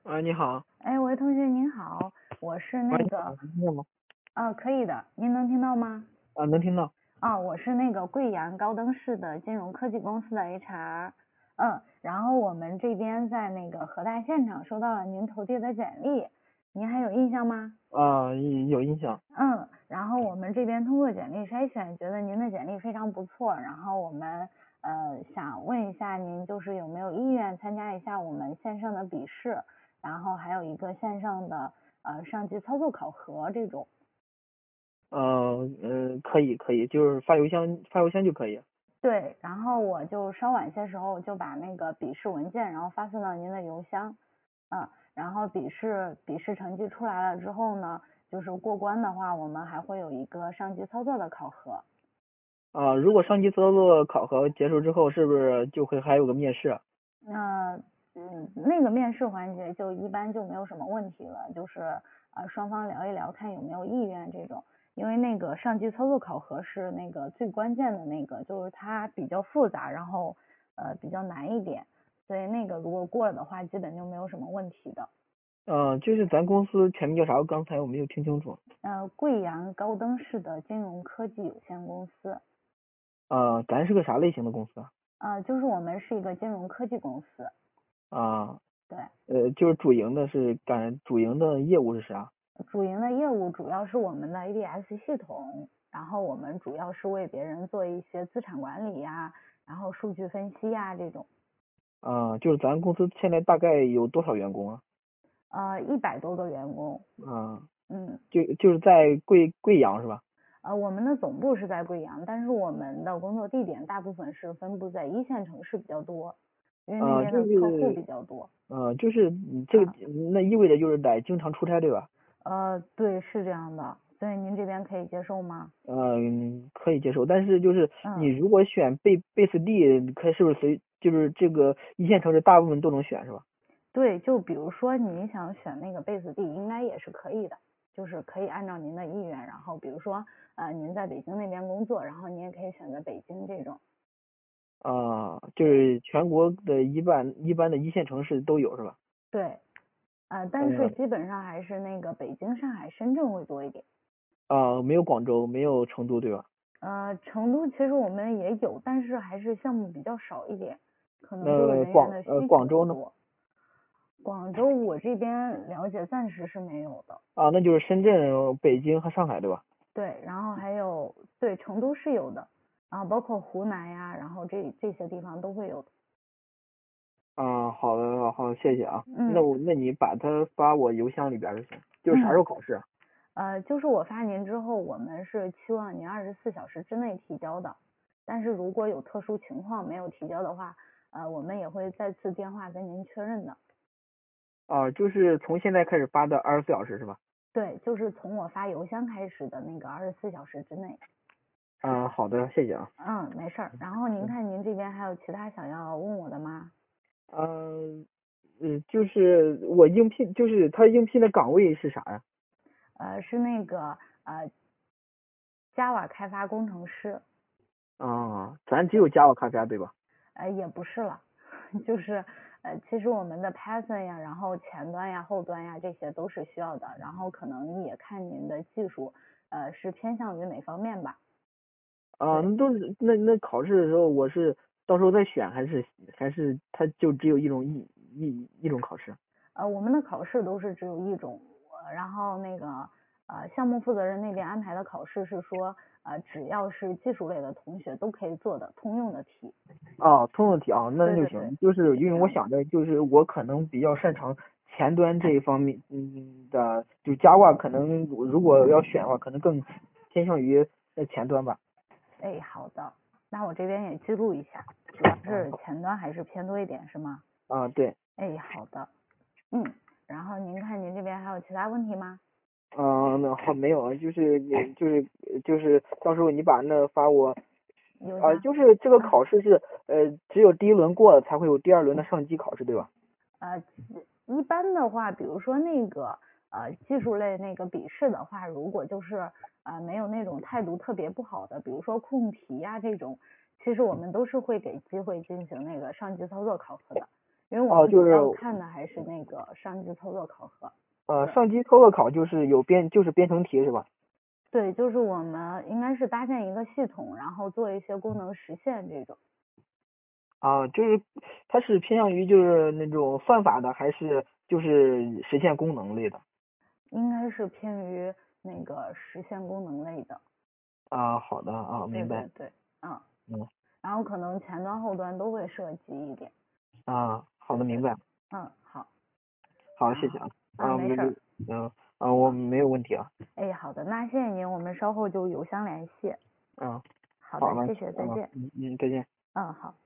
你好。 哎，喂，同学您好，我是那你好， 个， 能听见吗？ 可以的，您能听到吗？ 能听到。 我是那个贵阳高登市的金融科技公司的 HR，然后我们这边在那个河大现场收到了您投递的简历，您还有印象吗？ 有印象。 然后我们这边通过简历筛选，觉得您的简历非常不错，然后我们想问一下您就是有没有意愿参加一下我们线上的笔试，然后还有一个线上的上机操作考核这种。 可以，就是发邮箱就可以。 对，然后我就稍晚些时候就把那个笔试文件然后发送到您的邮箱，然后笔试成绩出来了之后呢，就是过关的话，我们还会有一个上机操作的考核。 如果上机操作考核结束之后，是不是就会还有个面试啊？ 那个面试环节就一般就没有什么问题了，就是双方聊一聊看有没有意愿这种，因为那个上机操作考核是那个最关键的那个，就是它比较复杂，然后比较难一点，所以那个如果过了的话，基本就没有什么问题的。 就是咱公司全名叫啥？刚才我没有听清楚。 贵阳高登市的金融科技有限公司。 咱是个啥类型的公司啊？ 就是我们是一个金融科技公司。 啊， 对。 就是主营的业务是啥？ 主营的业务主要是我们的 ABS 系统，然后我们主要是为别人做一些资产管理呀，然后数据分析呀这种。 就是咱公司现在大概有多少员工啊？ 100多个员工。 啊， 嗯。 就是在贵阳是吧？ 我们的总部是在贵阳，但是我们的工作地点大部分是分布在一线城市比较多，因为那边就的客户是比较多。 就是你这个那意味着就是得经常出差对吧？ 对，是这样的，所以您这边可以接受吗？ 可以接受，但是就是你嗯。 如果选贝斯 D，是不是就是这个一线城市大部分都能选是吧？ 对，就比如说您想选那个贝斯地，应该也是可以的，就是可以按照您的意愿，然后比如说您在北京那边工作，然后你也可以选择北京这种。 就对。 是全国的一般的一线城市都有是吧？ 对。但是嗯。 基本上还是那个北京、上海、深圳会多一点。 没有广州，没有成都对吧？ 成都其实我们也有，但是还是项目比较少一点，可能这个那人员的需求广州呢？ 不多。广州我这边了解暂时是没有的。 那就是深圳、北京和上海对吧？ 对，然后还有对成都是有的，然后包括湖南呀，然后这些地方都会有的。 好的，好，谢谢啊。 嗯。 那你把它发我邮箱里边就行。就是啥时嗯。 候考试啊？ 就是我发您之后，我们是期望您24小时之内提交的，但是如果有特殊情况没有提交的话，我们也会再次电话跟您确认的。 就是从现在开始发的24小时是吧？ 对，就是从我发邮箱开始的那个24小时之内。 好的，谢谢啊。 没事儿。然后您看您这边还有其他想要问我的吗？ 就是我应聘，就是他应聘的岗位是啥呀？ 是那个Java 开发工程师。 咱只有 Java 开发对吧？ 也不是了，就是其实我们的 Python 呀，然后前端呀、后端呀这些都是需要的，然后可能也看您的技术是偏向于哪方面吧。对。 那都是那考试的时候，我是到时候再选，还是他就只有一种考试？ 我们的考试都是只有一种，然后那个项目负责人那边安排的考试是说只要是技术类的同学都可以做的通用的题。 通用题啊，那对对对， 就行。就是因为我是这样的。 想着，就是我可能比较擅长前端这一方面，的，就 Java 可能如果要选的话，可能更偏向于前端吧。 哎，好的，那我这边也记录一下，主要是前端还是偏多一点是吗？ 对。 哎，好的。然后您看您这边还有其他问题吗？ 那好，没有啊，就是到时候你把那发我。 邮箱。 就是这个考试是只有第一轮过了才会有第二轮的上机考试对吧？ 呃，一般的话，比如说那个技术类那个笔试的话，如果就是没有那种态度特别不好的，比如说控题呀这种，其实我们都是会给机会进行那个上机操作考核的，因因为我哦，就是们主要看的还是那个上机操作考核。对上机操作考就是就是编程题是吧？ 对，就是我们应该是搭建一个系统，然后做一些功能实现这种。 啊，就是它是偏向于就是那种算法的，还是就是实现功能类的？ 应该是偏于那个实现功能类的。 啊，好的啊， 对明白。 对对，嗯， 嗯然后可能前端后端都会涉及一点。 啊，好的， 对对， 明白。 好， 好， 然后谢谢啊。没没事儿。 我没有问题啊。 哎，好的，那谢谢您，我们稍后就邮箱联系。 嗯， 好的， 好了， 谢谢，再见。 再见。 好。